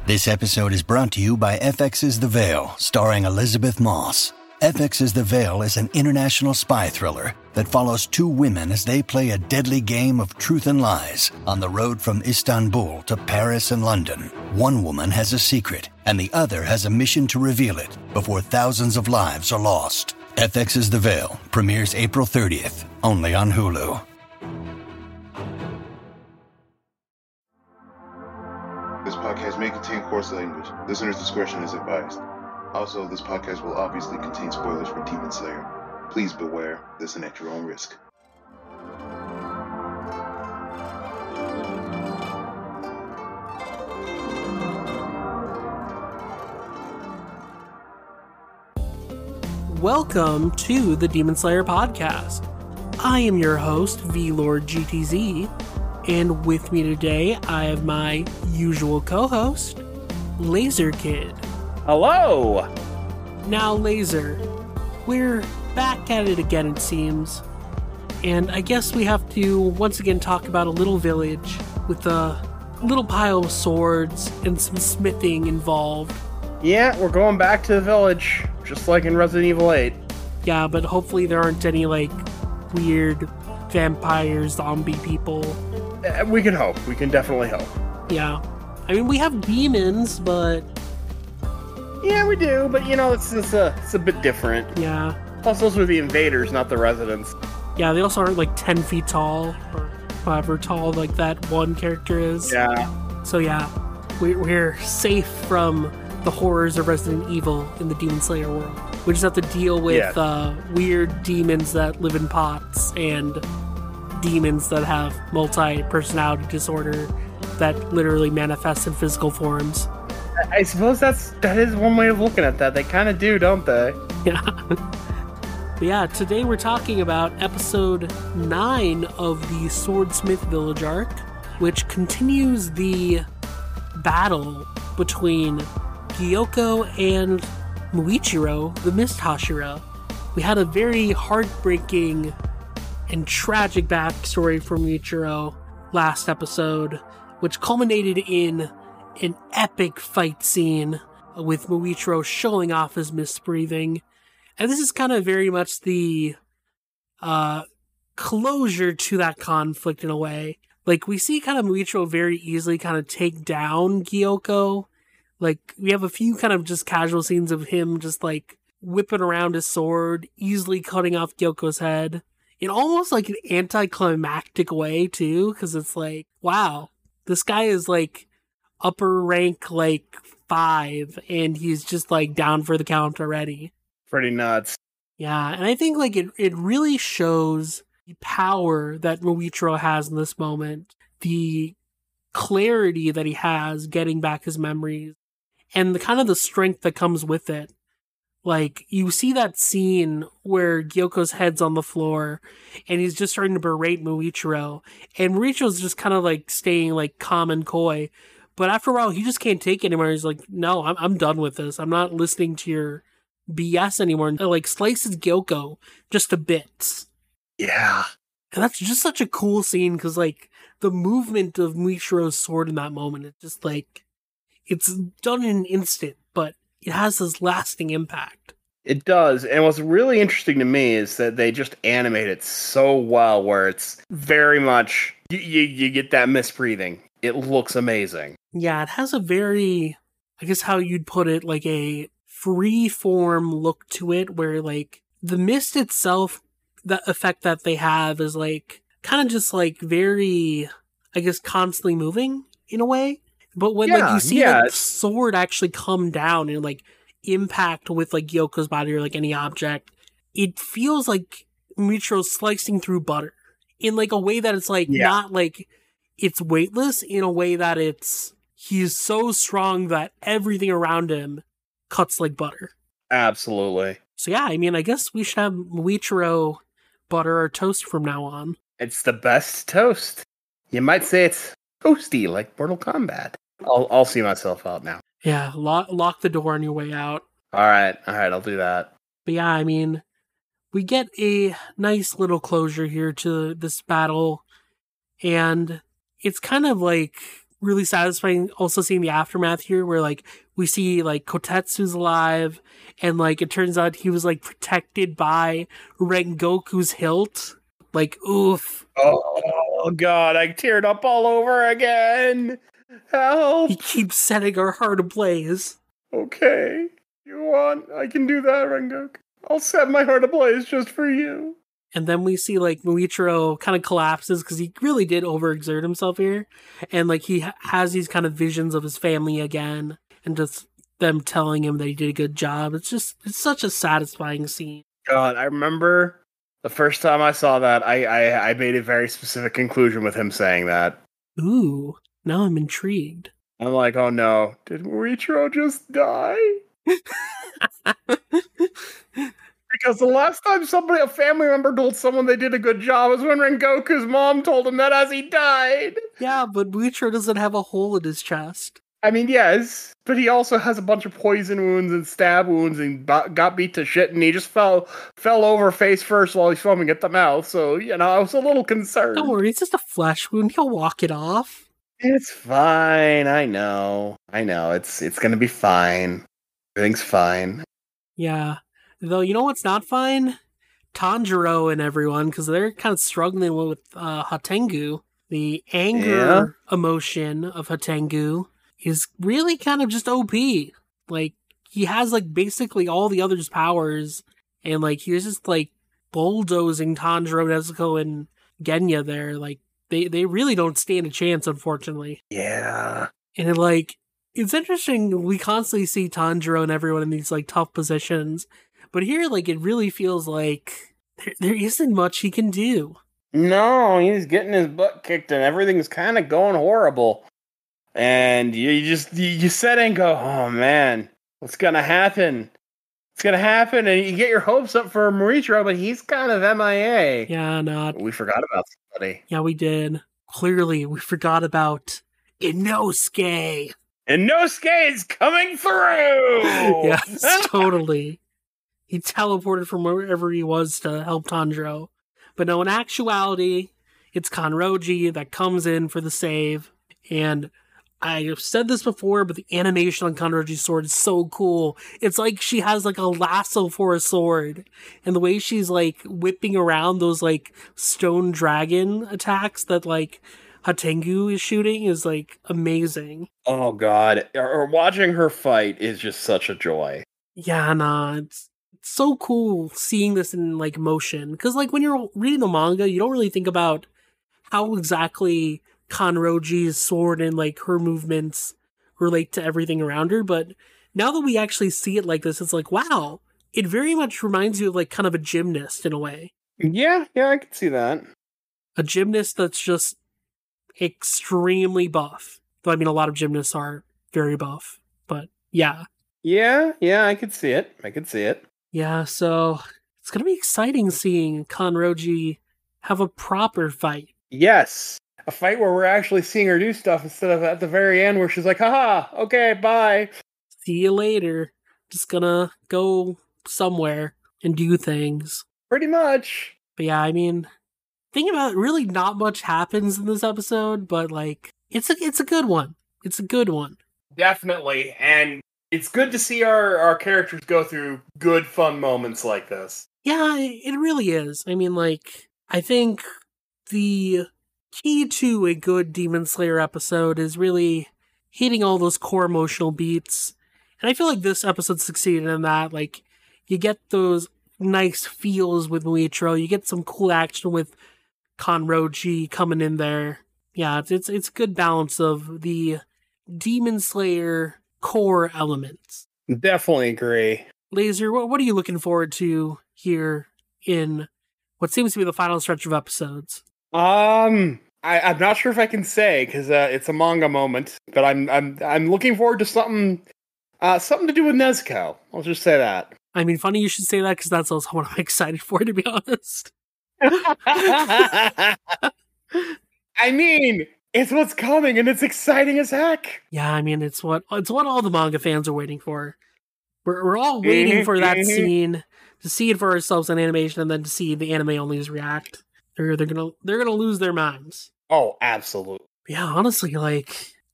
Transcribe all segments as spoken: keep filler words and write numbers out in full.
This episode is brought to you by F X's The Veil, starring Elizabeth Moss. F X's The Veil is an international spy thriller that follows two women as they play a deadly game of truth and lies on the road from Istanbul to Paris and London. One woman has a secret, and the other has a mission to reveal it before thousands of lives are lost. F X's The Veil premieres April thirtieth, only on Hulu. This podcast may contain coarse language. Listener's discretion is advised. Also, this podcast will obviously contain spoilers for Demon Slayer. Please beware, listen at your own risk. Welcome to the Demon Slayer podcast. I am your host, V-Lord G T Z, and with me today, I have my usual co-host, Laser Kid. Hello! Now, Laser, we're back at it again, it seems. And I guess we have to once again talk about a little village with a little pile of swords and some smithing involved. Yeah, we're going back to the village, just like in Resident Evil eight. Yeah, but hopefully there aren't any, like, weird vampire zombie people. Uh, we can hope. We can definitely hope. Yeah. I mean, we have demons, but... Yeah, we do, but, you know, it's, it's, a, it's a bit different. Yeah. Plus, those were the invaders, not the residents. Yeah, they also aren't, like, ten feet tall, or however tall, like, that one character is. Yeah. So, yeah, we're, we're safe from the horrors of Resident Evil in the Demon Slayer world. We just have to deal with yeah. uh, weird demons that live in pots and demons that have multi-personality disorder that literally manifests in physical forms. I suppose that's that is one way of looking at that. They kind of do, don't they? Yeah. But yeah, today we're talking about episode nine of the Swordsmith Village arc, which continues the battle between Gyoko and Muichiro, the Mist Hashira. We had a very heartbreaking and tragic backstory for Muichiro last episode, which culminated in an epic fight scene with Muichiro showing off his mist breathing. And this is kind of very much the uh, closure to that conflict in a way. Like, we see kind of Muichiro very easily kind of take down Gyoko. Like, we have a few kind of just casual scenes of him just, like, whipping around his sword, easily cutting off Gyoko's head. In almost, like, an anticlimactic way, too, because it's like, wow, this guy is, like, upper rank, like, five, and he's just, like, down for the count already. Pretty nuts. Yeah, and I think, like, it, it really shows the power that Muichiro has in this moment, the clarity that he has getting back his memories, and the kind of the strength that comes with it. Like, you see that scene where Gyoko's head's on the floor, and he's just starting to berate Muichiro, and Muichiro's just kind of, like, staying, like, calm and coy, but after a while, he just can't take it anymore. He's like, no, I'm I'm done with this. I'm not listening to your B S anymore. And, like, slices Gyoko just to bits. Yeah. And that's just such a cool scene, because, like, the movement of Muichiro's sword in that moment, it's just, like, it's done in an instant, but it has this lasting impact. It does. And what's really interesting to me is that they just animate it so well, where it's very much, you, you, you get that misbreathing. It looks amazing. Yeah, it has a very, I guess how you'd put it, like a free-form look to it, where, like, the mist itself, the effect that they have is, like, kind of just, like, very, I guess, constantly moving, in a way. But when, yeah, like, you see yeah. the sword actually come down and, like, impact with, like, Gyoko's body or, like, any object, it feels like Muichiro's slicing through butter. In, like, a way that it's, like, yeah. not, like, it's weightless, in a way that it's, he's so strong that everything around him cuts like butter. Absolutely. So yeah, I mean, I guess we should have Muichiro butter our toast from now on. It's the best toast. You might say it's toasty, like Mortal Kombat. I'll I'll see myself out now. Yeah, lock, lock the door on your way out. All right, all right, I'll do that. But yeah, I mean, we get a nice little closure here to this battle, and it's kind of like really satisfying also seeing the aftermath here where like we see like Kotetsu's alive and like it turns out he was like protected by Rengoku's hilt. Like, oof. Oh god, I teared up all over again. Help. He keeps setting our heart ablaze. Okay. You want? I can do that, Rengoku. I'll set my heart ablaze just for you. And then we see, like, Muichiro kind of collapses because he really did overexert himself here. And, like, he ha- has these kind of visions of his family again. And just them telling him that he did a good job. It's just, it's such a satisfying scene. God, I remember the first time I saw that, I, I, I made a very specific conclusion with him saying that. Ooh, now I'm intrigued. I'm like, oh no, did Muichiro just die? Because the last time somebody, a family member told someone they did a good job was when Rengoku's mom told him that as he died. Yeah, but Muichiro doesn't have a hole in his chest. I mean, yes, but he also has a bunch of poison wounds and stab wounds and b- got beat to shit, and he just fell fell over face first while he's foaming at the mouth, so, you know, I was a little concerned. Don't worry, it's just a flesh wound. He'll walk it off. It's fine, I know. I know, it's it's gonna be fine. Everything's fine. Yeah. Though, you know what's not fine? Tanjiro and everyone, because they're kind of struggling with uh, Hatengu. The anger yeah. emotion of Hatengu is really kind of just O P. Like, he has, like, basically all the others' powers, and, like, he was just, like, bulldozing Tanjiro, Nezuko, and Genya there. Like, they, they really don't stand a chance, unfortunately. Yeah. And, like, it's interesting, we constantly see Tanjiro and everyone in these, like, tough positions. But here, like, it really feels like there, there isn't much he can do. No, he's getting his butt kicked and everything's kind of going horrible. And you, you just, you, you sit and go, oh man, what's going to happen? It's going to happen. And you get your hopes up for Muichiro, but he's kind of M I A. Yeah, not. We forgot about somebody. Yeah, we did. Clearly, we forgot about Inosuke. Inosuke is coming through! Yes, totally. He teleported from wherever he was to help Tanjiro. But no, in actuality, it's Kanroji that comes in for the save. And I've said this before, but the animation on Kanroji's sword is so cool. It's like she has like a lasso for a sword. And the way she's like whipping around those like stone dragon attacks that like Hatengu is shooting is like amazing. Oh god. Or watching her fight is just such a joy. Yeah, nah, it's so cool seeing this in like motion, because like when you're reading the manga you don't really think about how exactly Kanroji's sword and like her movements relate to everything around her, but now that we actually see it like this, it's like, wow, it very much reminds you of like kind of a gymnast in a way. Yeah, yeah, I can see that. A gymnast that's just extremely buff. Though I mean a lot of gymnasts are very buff, but yeah. Yeah, yeah, I could see it. I could see it. Yeah, so it's going to be exciting seeing Kanroji have a proper fight. Yes, a fight where we're actually seeing her do stuff instead of at the very end where she's like, haha, okay, bye. See you later. Just gonna go somewhere and do things. Pretty much. But yeah, I mean, think about it, really not much happens in this episode, but like, it's a, it's a good one. It's a good one. Definitely, and it's good to see our, our characters go through good, fun moments like this. Yeah, it really is. I mean, like, I think the key to a good Demon Slayer episode is really hitting all those core emotional beats. And I feel like this episode succeeded in that. Like, you get those nice feels with Muichiro, you get some cool action with Kanroji coming in there. Yeah, it's, it's, it's a good balance of the Demon Slayer core elements. Definitely agree. Laser, what, what are you looking forward to here in what seems to be the final stretch of episodes? Um, I, I'm not sure if I can say because uh, it's a manga moment, but I'm I'm I'm looking forward to something, uh, something to do with Nezuko. I'll just say that. I mean, funny you should say that because that's also what I'm excited for, to be honest. I mean, it's what's coming, and it's exciting as heck. Yeah, I mean, it's what it's what all the manga fans are waiting for. We're we're all waiting for that scene to see it for ourselves in animation, and then to see the anime onlys react. They're they're gonna they're gonna lose their minds. Oh, absolutely. Yeah, honestly, like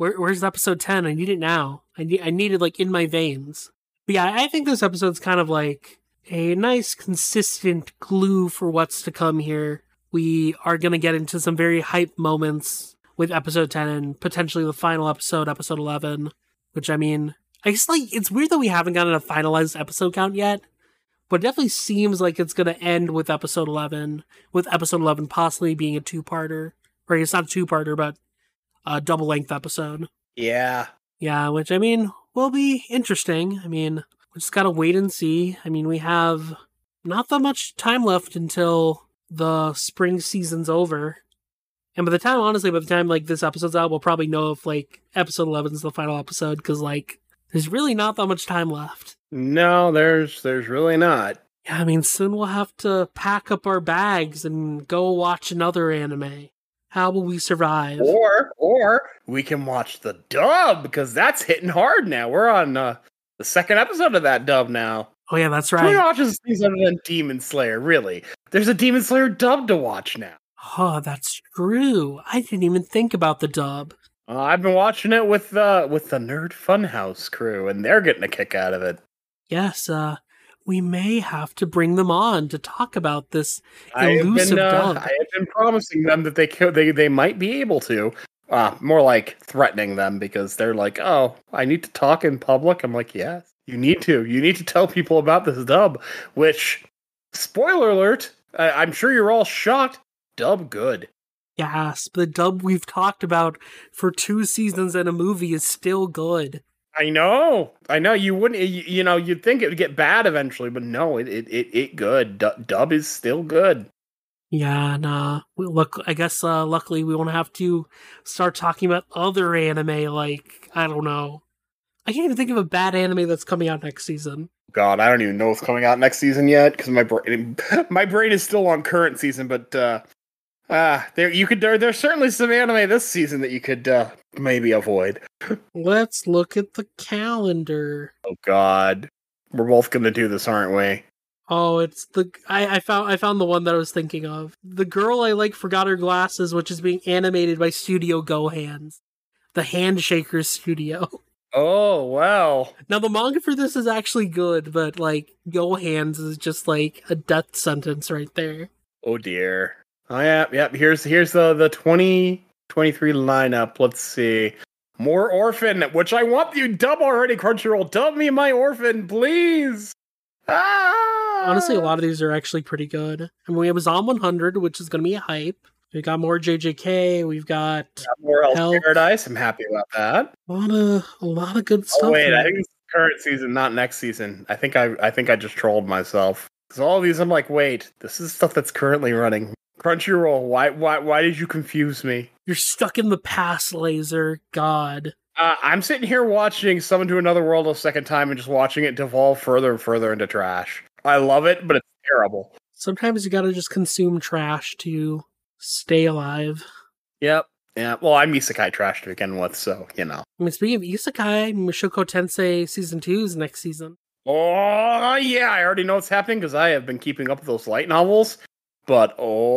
Where, where's episode ten? I need it now. I need I need it like in my veins. But yeah, I think this episode's kind of like a nice, consistent clue for what's to come here. We are going to get into some very hype moments with episode ten and potentially the final episode, episode eleven. Which, I mean, I guess like it's weird that we haven't gotten a finalized episode count yet. But it definitely seems like it's going to end with episode eleven, with episode eleven possibly being a two-parter. Or it's not a two-parter, but a double-length episode. Yeah. Yeah, which, I mean, will be interesting. I mean, we just gotta wait and see. I mean, we have not that much time left until the spring season's over. And by the time, honestly, by the time, like, this episode's out, we'll probably know if, like, episode eleven is the final episode, because, like, there's really not that much time left. No, there's there's really not. Yeah, I mean, soon we'll have to pack up our bags and go watch another anime. How will we survive? Or or we can watch the dub, because that's hitting hard now. We're on uh, the second episode of that dub now. Oh yeah, that's Who right. watches things other than Demon Slayer, really? There's a Demon Slayer dub to watch now. Oh, that's true. I didn't even think about the dub. Uh, I've been watching it with uh, with the Nerd Funhouse crew, and they're getting a kick out of it. Yes, uh, we may have to bring them on to talk about this I have elusive been, uh, dub. I have been promising them that they could, they they might be able to. Uh, more like threatening them, because they're like, "Oh, I need to talk in public." I'm like, "Yes, you need to. You need to tell people about this dub." Which, spoiler alert, I, I'm sure you're all shocked. Dub good. Yes, the dub we've talked about for two seasons and a movie is still good. I know, I know. You wouldn't, you, you know, you'd think it would get bad eventually, but no, it it it, it good. Du- dub is still good. Yeah, nah. We look, I guess. Uh, luckily, we won't have to start talking about other anime. Like, I don't know. I can't even think of a bad anime that's coming out next season. God, I don't even know what's coming out next season yet, because my brain, my brain is still on current season. But uh, uh there you could there there's certainly some anime this season that you could uh, maybe avoid. Let's look at the calendar. Oh God, we're both gonna do this, aren't we? Oh, it's the I, I found I found the one that I was thinking of. The Girl I Like Forgot Her Glasses, which is being animated by Studio Gohands, the Handshakers studio. Oh well. Now the manga for this is actually good, but like Gohands is just like a death sentence right there. Oh dear. Oh yeah, yeah. Here's here's the the twenty twenty-three lineup. Let's see. More Orphan, which I want you dub already. Crunchyroll, dub me my Orphan, please. Ah! Honestly, a lot of these are actually pretty good. I mean, we have Zom one hundred, which is going to be a hype. We've got more J J K. We've got, got more Hell's Help. Paradise. I'm happy about that. a lot of a lot of good stuff. Oh wait, here. I think it's current season, not next season. I think I I think I just trolled myself. Because all of these, I'm like, wait, this is stuff that's currently running. Crunchyroll, why why why did you confuse me? You're stuck in the past, Laser. God. Uh, I'm sitting here watching Summon to Another World a second time and just watching it devolve further and further into trash. I love it, but it's terrible. Sometimes you gotta just consume trash to stay alive. Yep. Yeah. Well, I'm isekai trash to begin with, so, you know. I mean, speaking of isekai, Mushoku Tensei Season two is next season. Oh, yeah, I already know what's happening because I have been keeping up with those light novels. But,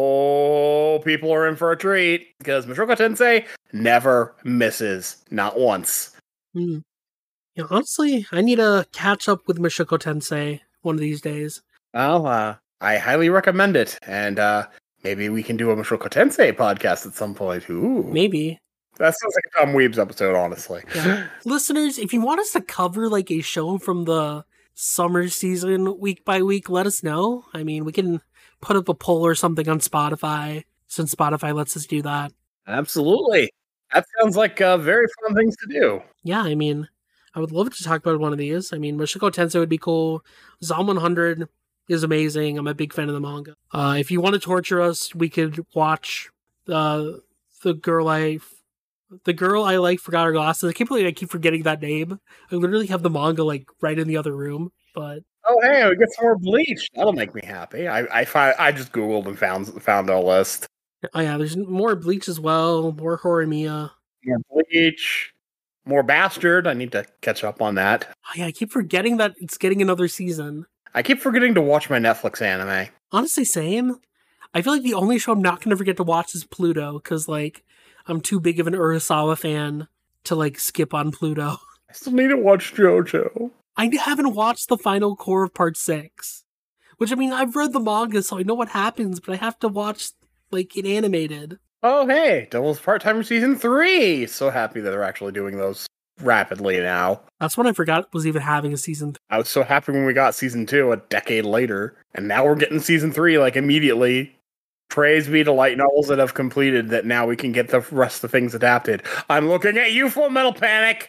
oh, people are in for a treat because Mushoku Tensei never misses. Not once. Hmm. Yeah, honestly, I need to catch up with Mushoku Tensei one of these days. Well, uh, I highly recommend it. And uh, maybe we can do a Mushoku Tensei podcast at some point. Ooh. Maybe. That sounds like a Tom Weebs episode, honestly. Yeah. Listeners, if you want us to cover like a show from the summer season week by week, let us know. I mean, we can put up a poll or something on Spotify, since Spotify lets us do that. Absolutely. That sounds like uh, very fun things to do. Yeah, I mean, I would love to talk about one of these. I mean, Mushoku Tensei would be cool. Zom one hundred is amazing. I'm a big fan of the manga. Uh, if you want to torture us, we could watch uh, the girl I, the girl I like forgot her glasses. I can't believe I keep forgetting that name. I literally have the manga like right in the other room, but. Oh, hey, we get some more Bleach. That'll make me happy. I I find I just googled and found found a list. Oh yeah, there's more Bleach as well. More Horimiya. More Bleach. More Bastard. I need to catch up on that. Oh yeah, I keep forgetting that it's getting another season. I keep forgetting to watch my Netflix anime. Honestly, same. I feel like the only show I'm not going to forget to watch is Pluto, because, like, I'm too big of an Urasawa fan to like skip on Pluto. I still need to watch JoJo. I haven't watched the final core of part six. Which, I mean, I've read the manga, so I know what happens, but I have to watch, like, it animated. Oh, hey, Devil's Part-Timer Season three! So happy that they're actually doing those rapidly now. That's when I forgot it was even having a Season three. I was so happy when we got Season two a decade later, and now we're getting Season three, like, immediately. Praise be to light novels that have completed that now we can get the rest of the things adapted. I'm looking at you, Full Metal Panic!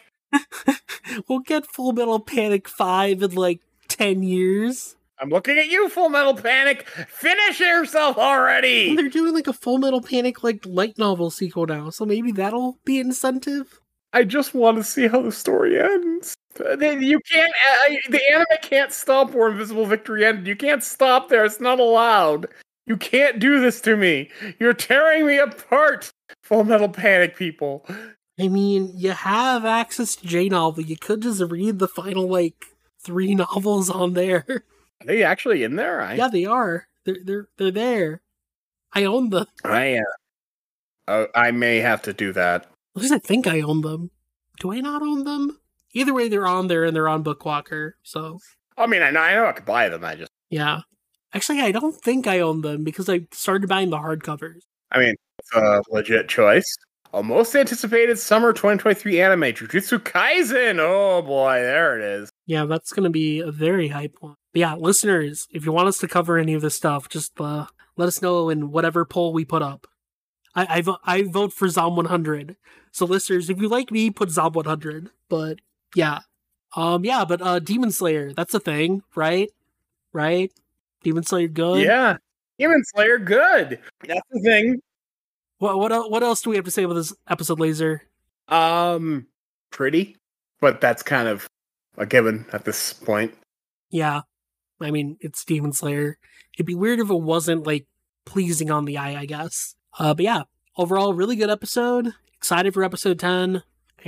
We'll get Full Metal Panic five in, like, ten years. I'm looking at you, Full Metal Panic! Finish yourself already! They're doing like a Full Metal Panic like light novel sequel now, so maybe that'll be incentive. I just want to see how the story ends. You can't. I, the anime can't stop where Invisible Victory ended. You can't stop there. It's not allowed. You can't do this to me. You're tearing me apart, Full Metal Panic people. I mean, you have access to J-Novel. You could just read the final like three novels on there. Are they actually in there? I... Yeah, they are. They're they're they're there. I own them. I uh, uh, I may have to do that. At least I think I own them. Do I not own them? Either way, they're on there and they're on Bookwalker. So. I mean, I know I know I could buy them. I just. Yeah. Actually, I don't think I own them because I started buying the hardcovers. I mean, it's a legit choice. A most anticipated summer twenty twenty-three anime, Jujutsu Kaisen. Oh boy, there it is. Yeah, that's going to be a very hype one. But yeah, listeners, if you want us to cover any of this stuff, just uh, let us know in whatever poll we put up. I I, vo- I vote for Zom one hundred. So listeners, if you like me, put Zom one hundred. But yeah. Um, yeah, but uh, Demon Slayer, that's a thing, right? Right? Demon Slayer good? Yeah. Demon Slayer good. That's the thing. What what el- what else do we have to say about this episode, Laser? Um, pretty, but that's kind of a given at this point. Yeah, I mean it's Demon Slayer. It'd be weird if it wasn't like pleasing on the eye, I guess. Uh, but yeah, overall, really good episode. Excited for episode ten,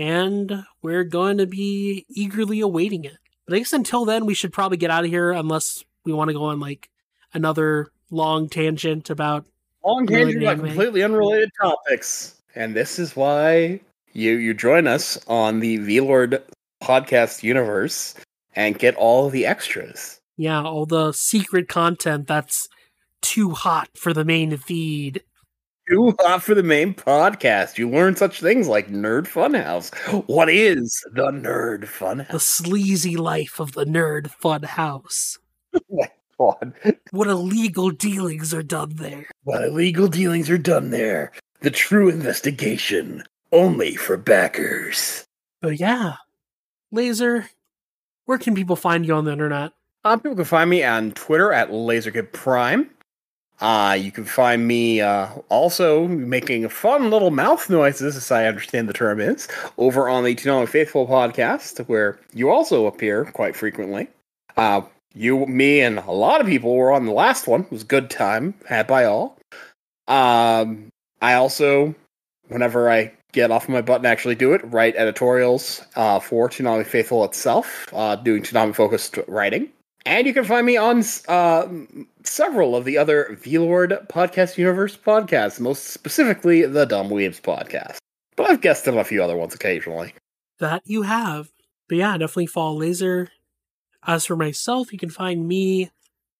and we're going to be eagerly awaiting it. But I guess until then, we should probably get out of here unless we want to go on like another long tangent about. Long tangent about completely unrelated topics. And this is why you you join us on the V-Lord podcast universe and get all of the extras. Yeah, all the secret content that's too hot for the main feed. Too hot for the main podcast. You learn such things like Nerd Funhouse. What is the Nerd Funhouse? The sleazy life of the Nerd Funhouse. God. What illegal dealings are done there. What illegal dealings are done there. The true investigation. Only for backers. But yeah. Laser, where can people find you on the internet? Uh, people can find me on Twitter at LaserKidPrime. Uh, you can find me uh, also making fun little mouth noises, as I understand the term is, over on the Toonami Faithful podcast, where you also appear quite frequently. Uh, You, me, and a lot of people were on the last one. It was a good time, had by all. Um, I also, whenever I get off my butt and actually do it, write editorials uh, for Toonami Faithful itself, uh, doing Toonami-focused writing. And you can find me on uh, several of the other V-Lord Podcast Universe podcasts, most specifically the Dumb Weebs podcast. But I've guested on a few other ones occasionally. That you have. But yeah, definitely follow Laser. As for myself, you can find me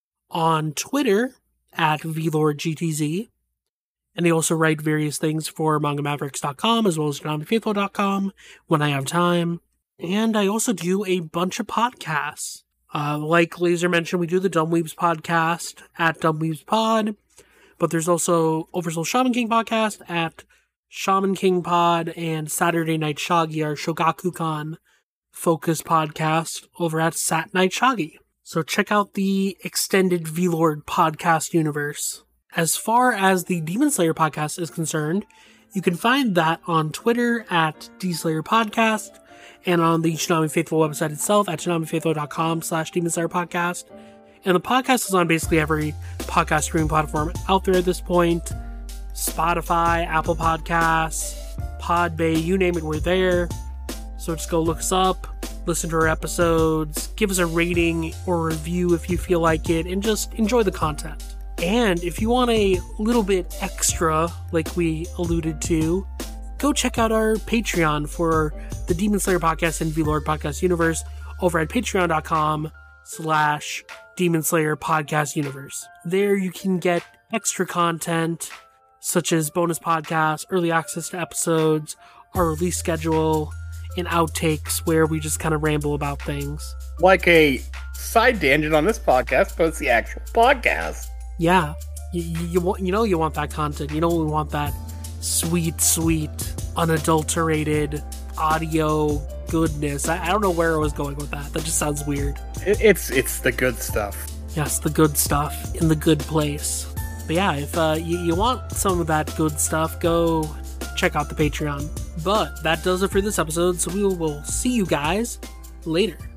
on Twitter at VLordGTZ. And I also write various things for manga mavericks dot com as well as Toonami Faithful dot com when I have time. And I also do a bunch of podcasts. Uh, like Laser mentioned, we do the Dumb Weebs podcast at Dumb Weebs Pod. But there's also Oversoul Shaman King podcast at Shaman King Pod and Saturday Night Shaggy, our Shogakukan focus podcast over at Sat Night Shaggy. So check out the extended V-Lord podcast universe. As far as the Demon Slayer podcast is concerned, you can find that on Twitter at D-Slayer Podcast and on the Toonami Faithful website itself at toonami faithful dot com slash Demon Slayer Podcast. And the podcast is on basically every podcast streaming platform out there at this point. Spotify, Apple Podcasts, Podbay, you name it, we're there. So just go look us up, listen to our episodes, give us a rating or review if you feel like it, and just enjoy the content. And if you want a little bit extra, like we alluded to, go check out our Patreon for the Demon Slayer podcast and V-Lord podcast universe over at patreon.com slash Demon Slayer podcast universe. There you can get extra content such as bonus podcasts, early access to episodes, our release schedule, and outtakes where we just kind of ramble about things. Like a side tangent on this podcast, but it's the actual podcast. Yeah, you, you, you, want, you know you want that content. You know we want that sweet, sweet, unadulterated audio goodness. I, I don't know where I was going with that. That just sounds weird. It, it's it's the good stuff. Yes, the good stuff in the good place. But yeah, if uh, you, you want some of that good stuff, go check out the Patreon. But that does it for this episode, so we will see you guys later.